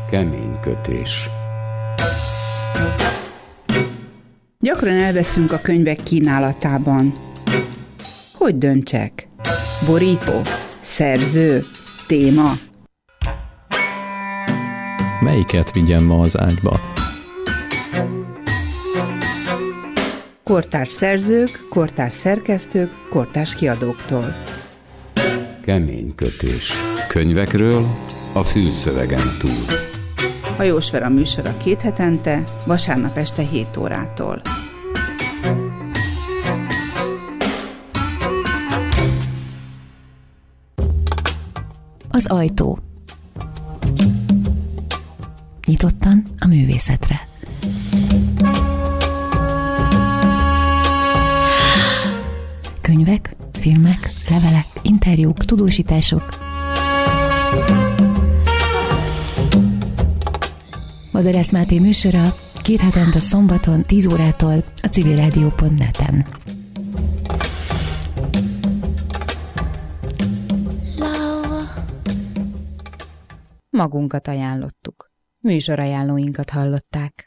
Kemény kötés. Gyakran elveszünk a könyvek kínálatában. Hogy döntsek? Borító? Szerző? Téma? Melyiket vigyem ma az ágyba? Kortárs szerzők, kortárs szerkesztők, kortárs kiadóktól. Kemény kötés. Könyvekről a fülszövegen túl. Hajós Vera műsora 2 hetente, vasárnap este 7 órától. Az ajtó. Nyitottan a művészetre. Könyvek, filmek, levelek, interjúk, tudósítások. Madarász Máté műsora 2 hetente szombaton 10 órától a civilradio.net-en. Magunkat ajánlottuk. Műsorajánlóinkat hallották.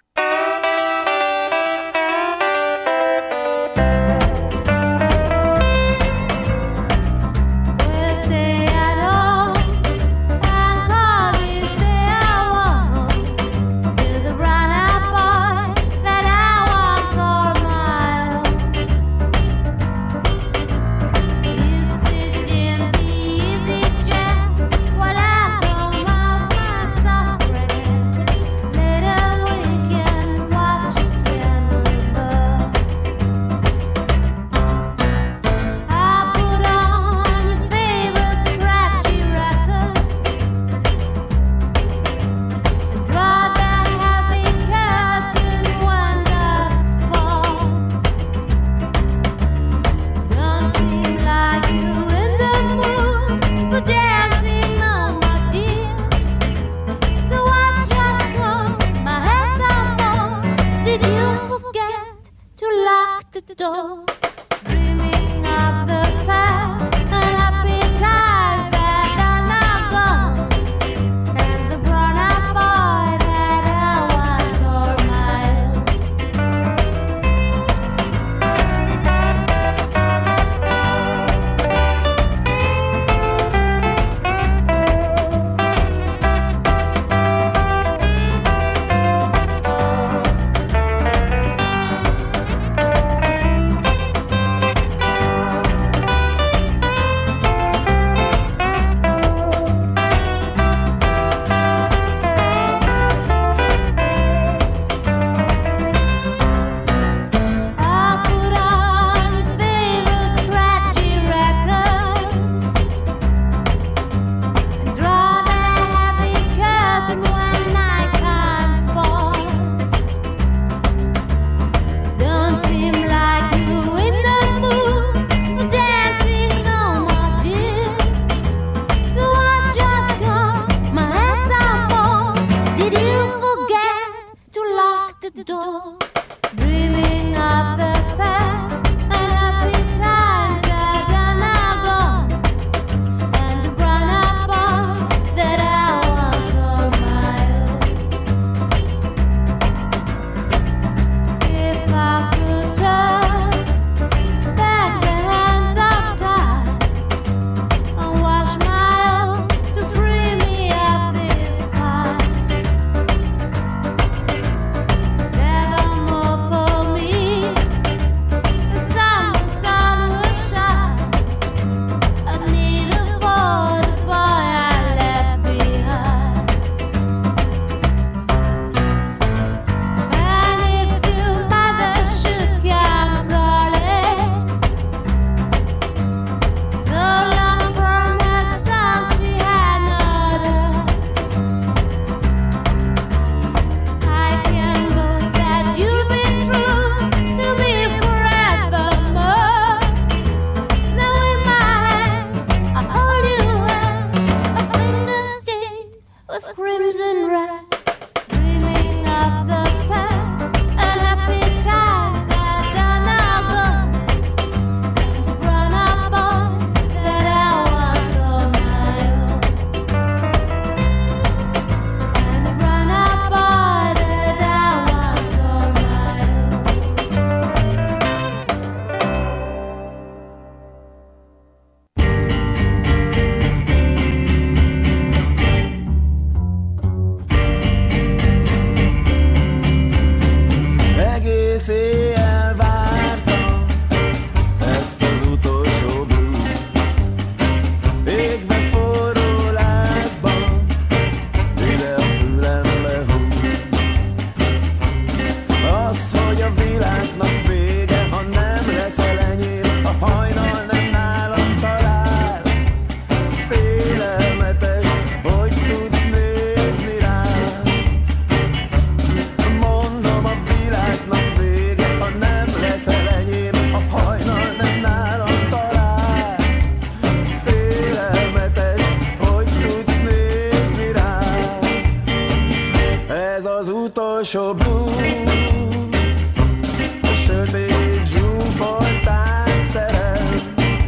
utolsó blues, a sötét zsúfolt táncterem,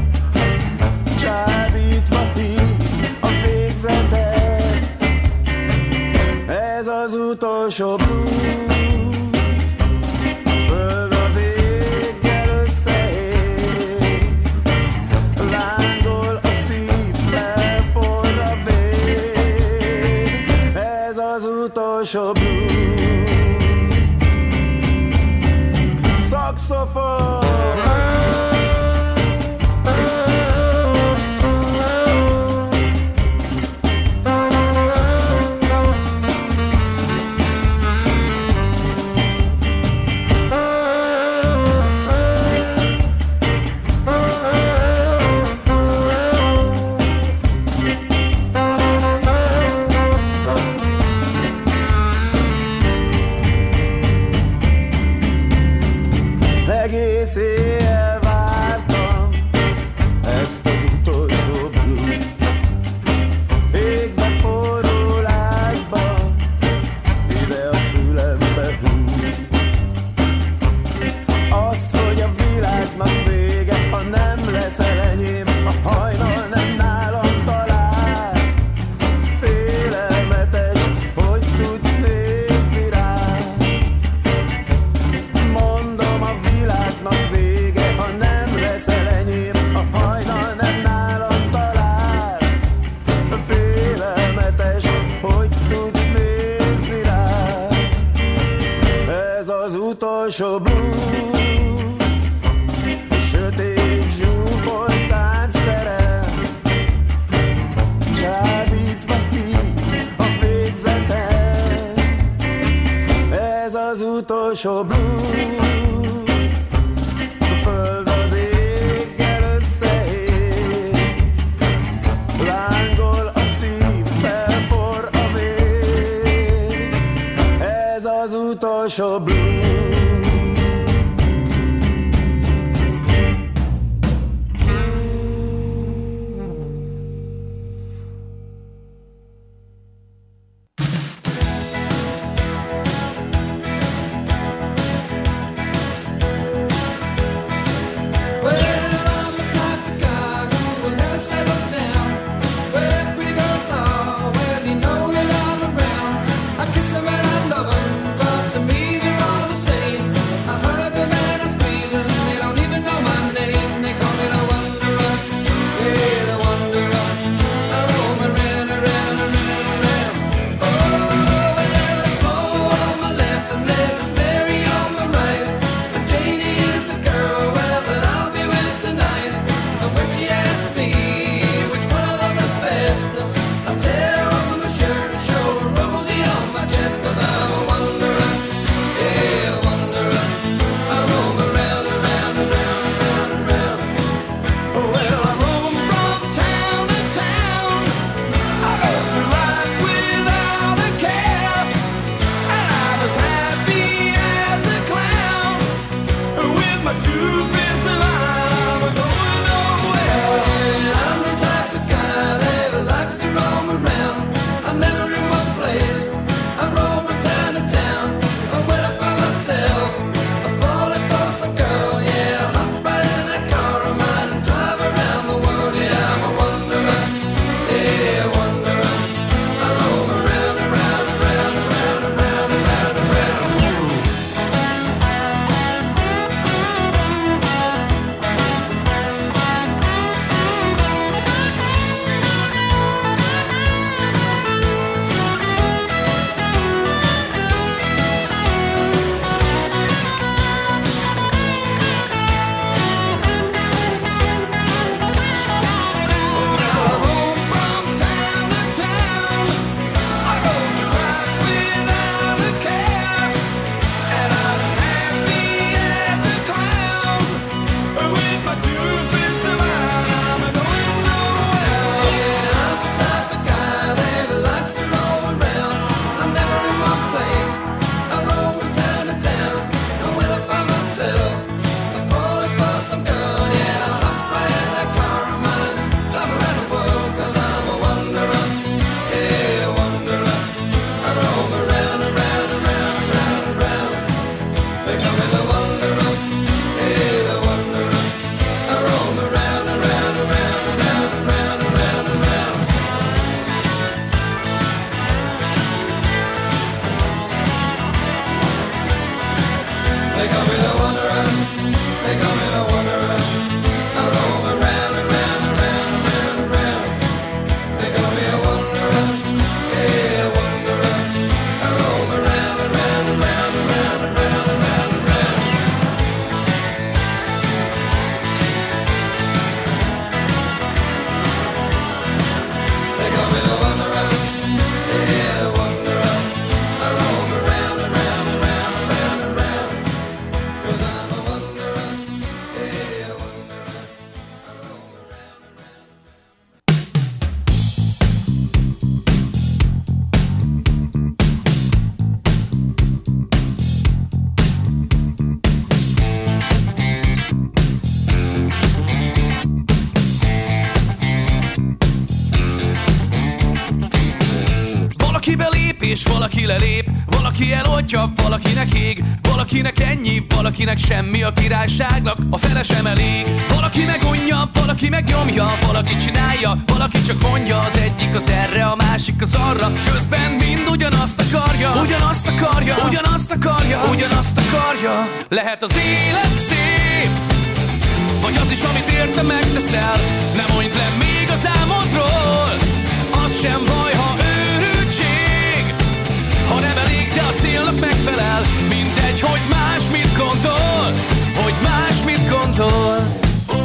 csábítva hív a végzetet. Ez az utolsó blues, a föld az éggel összeér, lángol a szív, felforr a vér. Ez az utolsó blues. Saxofon. Egész éjjel vártam ezt az utolsó blues. Égbe forró lázban, ide a fülembe húz. Azt, hogy a világnak vége, ha nem leszel enyém, a hajnal nem nálam talál. Félelmetes, hogy tudsz nézni rám. Mondom, a világnak vége, ha nem leszel enyém, a hajnal nem nálam talál. Félelmetes, hogy tudsz nézni rám. Ez az utolsó blues, sötét zsúfolt táncterem, csábítva hív a végzetet. Ez az utolsó blues, a föld az éggel összeér, lángol a szív, felforr a vér. Ez az utolsó blues. Kiss 'em and I love 'em, 'cause to me they're all és valaki lelép, valaki eloltja, valakinek ég, valakinek ennyi, valakinek semmi, a királyságnak a fele sem elég. Valaki megunja, valaki megnyomja, valaki csinálja, valaki csak mondja, az egyik az erre, a másik az arra, közben mind ugyanazt akarja, ugyanazt akarja, ugyanazt akarja, ugyanazt akarja. Lehet az élet szép, vagy az is, amit érte megteszel. Ne mondj le még az álmodról, az sem baj, ha őrültség, ha nem elég, de a célnak megfelel. Mindegy, hogy más mit gondol, hogy más mit gondol.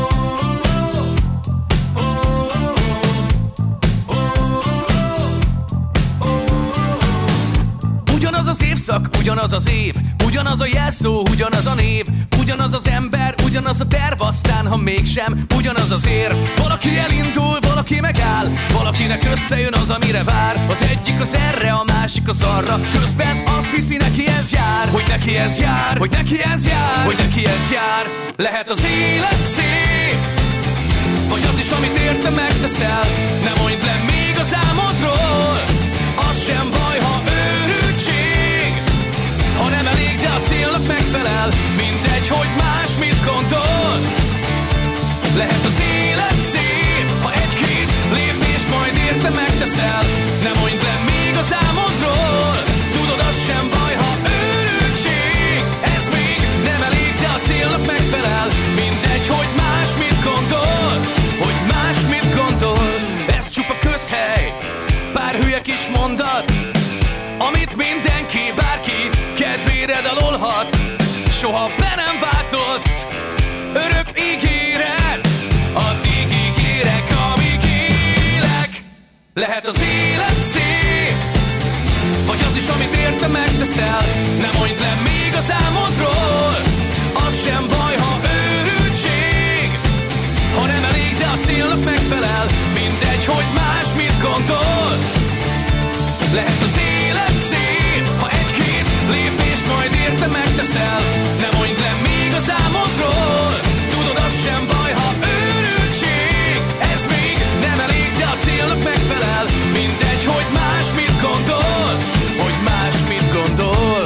Ugyanaz az évszak, ugyanaz az év, ugyanaz a jelszó, ugyanaz a név, ugyanaz az ember, ugyanaz a terv, aztán ha mégsem, ugyanaz az érv. Valaki elindul, valaki megáll, valakinek összejön az, amire vár. Az egyik az erre, a másik az arra, közben azt hiszi, neki ez jár, hogy neki ez jár, hogy neki ez jár, hogy neki ez jár. Lehet az élet szép, vagy az is, amit érte megteszel. Ne mondd le még az álmodról, az sem baj, ha őrültség, ha nem elég, de a célnak megfelel. Mindegy, hogy más mit gondol. Lehet az élet szép, ha egy-két lépést majd érte megteszel. Ne mondd le még az álmodról, tudod, az sem baj, ha őrültség. Ez még nem elég, de a célnak megfelel. Mindegy, hogy más mit gondol, hogy más mit gondol. Ez csupa közhely, pár hülye kis mondat, amit mindenki, bárki kedvére dalolhat. Soha be nem váltott örök ígéret, addig ígérek, amíg élek. Lehet az élet szép, vagy az is, amit érte megteszel. Ne mondd le még az álmodról, az sem baj, ha őrültség, ha nem elég, de a célnak megfelel. Mindegy, hogy más mit gondol. Lehet az élet szép, ha egy-két lépést majd érte megteszel. Ne mondd le még az álmodról, tudod, az sem baj, ha őrültség. Ez még nem elég, de a célnak megfelel. Mindegy, hogy más mit gondol, hogy más mit gondol.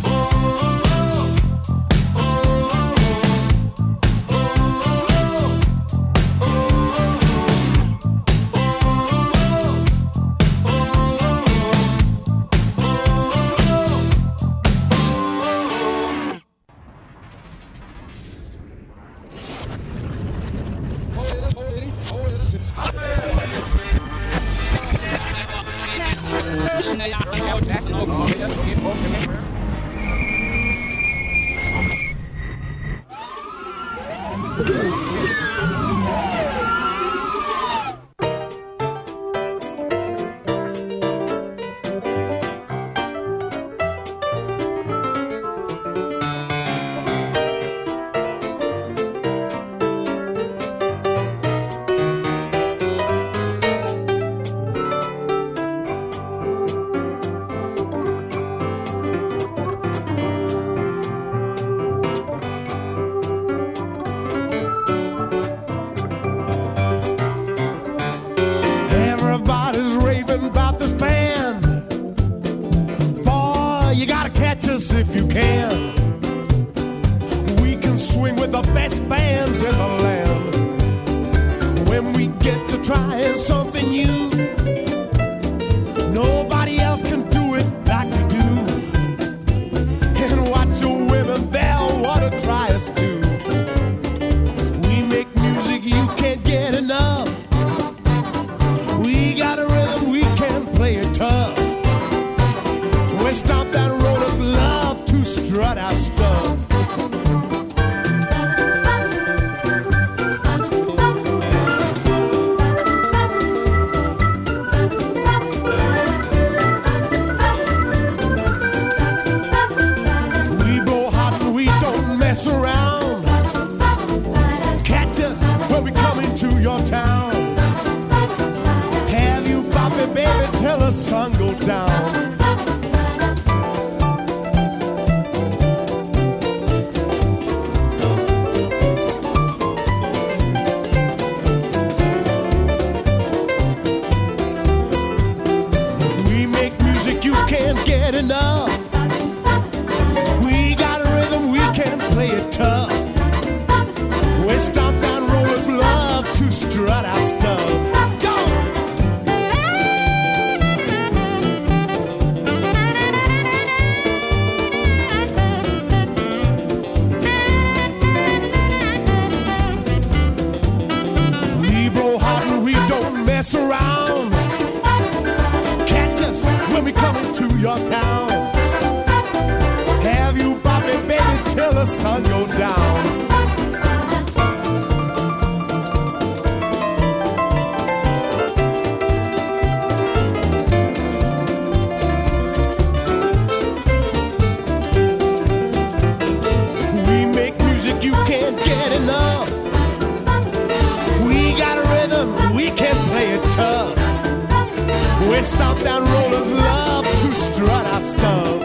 If you can, we can swing with the best bands in the land. When we get to trying something new, nobody else can do it like we do. And watch your women, they'll want to try us too. We make music you can't get enough. We got a rhythm, we can play it tough. We stomp that rollers, love to strut our stuff. We blow hot and we don't mess around. Catch us when we come into your town. Have you bopping, baby, till the sun go down. You can't enough. We got a rhythm, we can play it tough. We stomp down rollers, love to strut our stuff. Go! We blow hot and we don't mess around. Catch us when we coming to your town. Have you Bobby, baby, till the sun go down. You can't get enough. We got a rhythm, we can play it tough. We stomp down rollers, love to strut our stuff.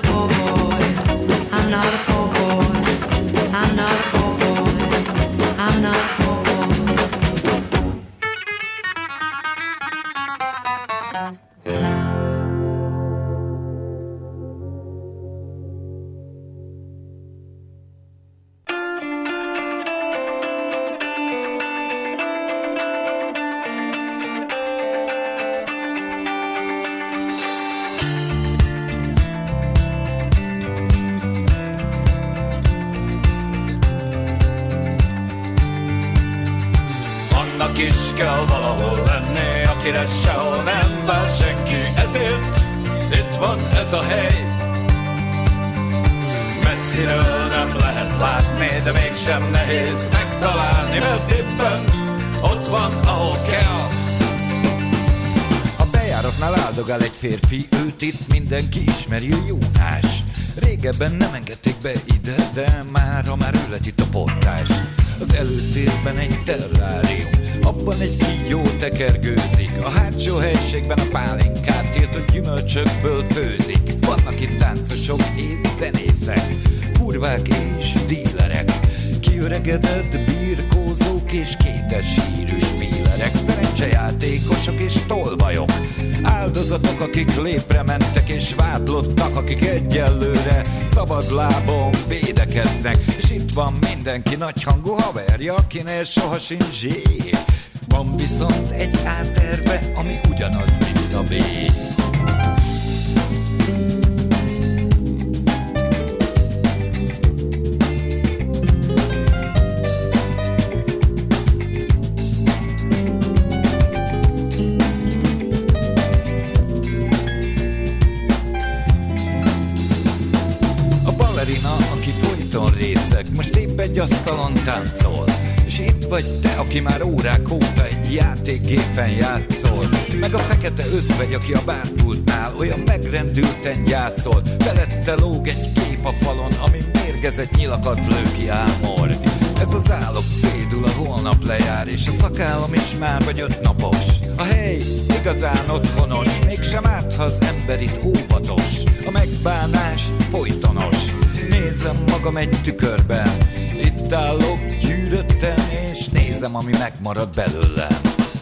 I'm not a poor boy. I'm Annak is kell valahol lenni, akire sehol nem vár senki. Ezért itt van ez a hely. Messziről nem lehet látni, de mégsem nehéz megtalálni, mert éppen ott van, ahol kell. A bejáratnál áldogál egy férfi, őt itt mindenki ismeri, Jónás. Régebben nem engedték be ide, de mára már ő lett itt a portás. Az előtérben egy terrárium, abban egy kígyó tekergőzik. A hátsó helységben a pálinkát tiltott gyümölcsökből főzik. Vannak itt táncosok és zenészek, kurvák és dílerek, kiöregedett birkózók és kétes hírű spílerek, szerencsejátékosok és tolvajok, áldozatok, akik lépre mentek és vádlottak, akik egyelőre szabadlábon védekeznek. És itt van mindenki nagyhangú haverja, akinél soha sincs zsír. Van viszont egy A-terve, ami ugyanaz, mint a B. Aki folyton részeg, most épp egy asztalon táncol. És itt vagy te, aki már órák óta egy játékgépen játszol. Meg a fekete özvegy, aki a bárpultnál olyan megrendülten gyászol. Felette lóg egy kép a falon, ami mérgezett nyilakat lő ki ámor. Ez az állok cédula holnap lejár, és a szakállam is már vagy 5 napos. A hely igazán otthonos, mégsem árt, ha az ember itt óvatos. A megbánás folytonos, nézem magam egy tükörben. Itt állok gyűrötten, és nézem, ami megmarad belőlem.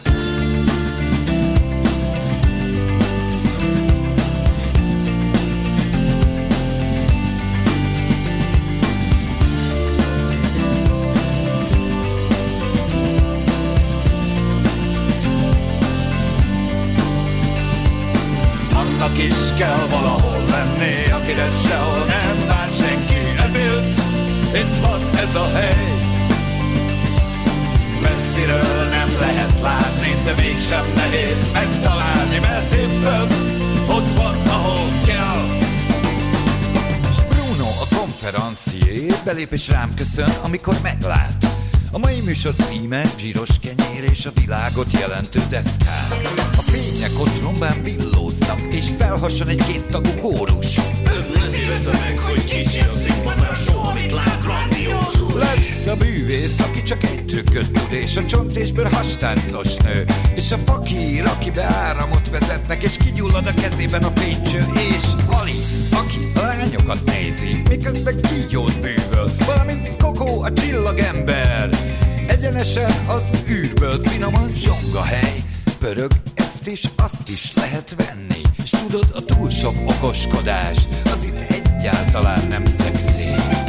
Annak is kell valahol lenni, akire sehol nem vár senki. Ezért itt van ez a hely. Messziről nem lehet látni, de mégsem nehéz megtalálni, mert éppen ott van, ahol kell. Bruno, a konferencié, belép és rám köszön, amikor meglát. A mai műsor címe zsíros kenyér és a világot jelentő deszkák. A fények ott rombán villóznak, és felhasson egy 2 tagú kórus. Ne tévezze meg, hogy kicsi a színpadán, soha mit lát grandiózus. Lesz a bűvész, aki csak egy trükköt tud, és a csont és bőr hastáncos nő. És a fakír, akibe áramot vezetnek, és kigyullad a kezében a fénycső. És Ali, aki a lányokat nézi, miközben kígyót bűvöl, valamint Kokó, a csillagember. Egyenesen az űrből finoman zsongahely. Pörög, ezt és azt is lehet venni. És tudod, a túl sok okoskodás az itt egyáltalán nem szexi.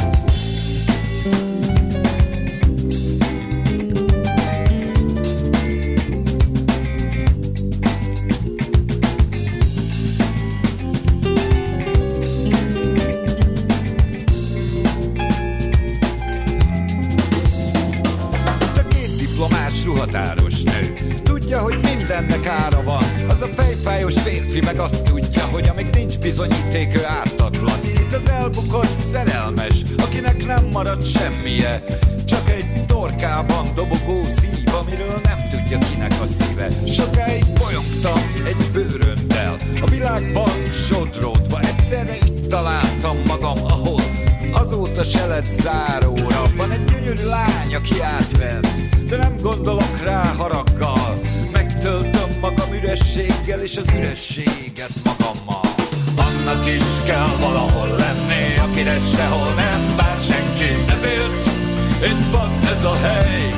Határos nő tudja, hogy mindennek ára van. Az a fejfájos férfi meg azt tudja, hogy amíg nincs bizonyíték, ő ártatlan. Itt az elbukott szerelmes, akinek nem marad semmije, csak egy torkában dobogó szív, amiről nem tudja, kinek a szíve. Sokáig bolyongtam egy bőröndel, a világban sodródva. Egyszerre itt találtam magam, ahol azóta se lett záróra. Van egy gyönyörű lány, aki átver, de nem gondolok rá haraggal. Megtöltöm magam ürességgel, és az ürességet magammal. Annak is kell valahol lenni, akire sehol nem vár senki. Ezért itt van ez a hely.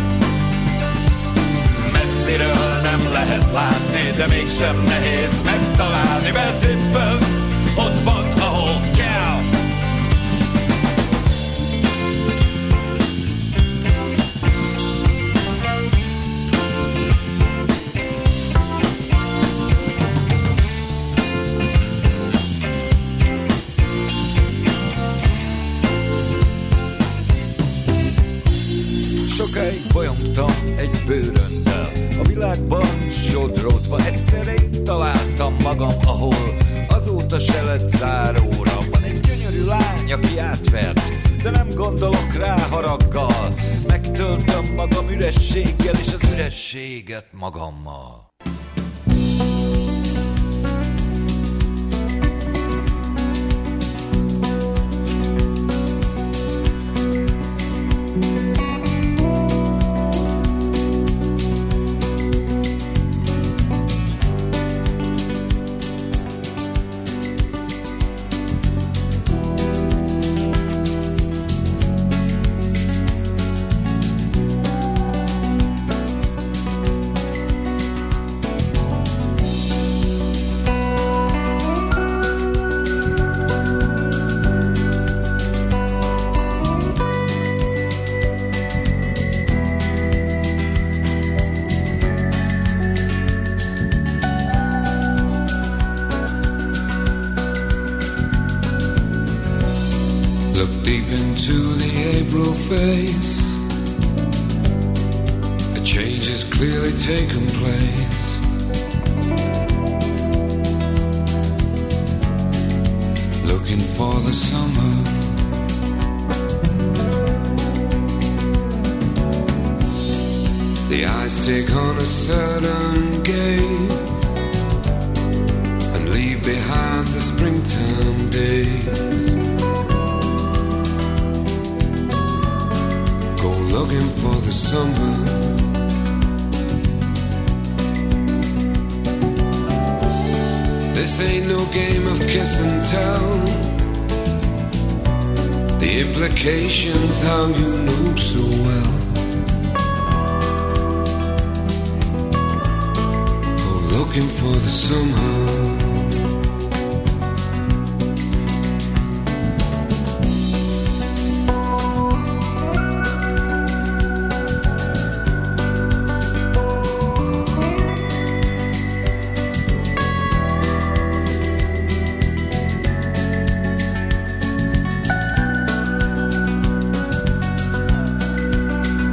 Messziről nem lehet látni, de mégsem nehéz megtalálni, mert éppen ott van, ahol kell. Sokáig bajongtam egy bőröndel, a világban sodródva egyszerre itt találtam magam, ahol azóta se lett záróra. Van egy gyönyörű lány, aki átvert, de nem gondolok rá haraggal. Megtöltöm magam ürességgel, és az ürességet magammal. How you know so well. Oh, looking for the somehow.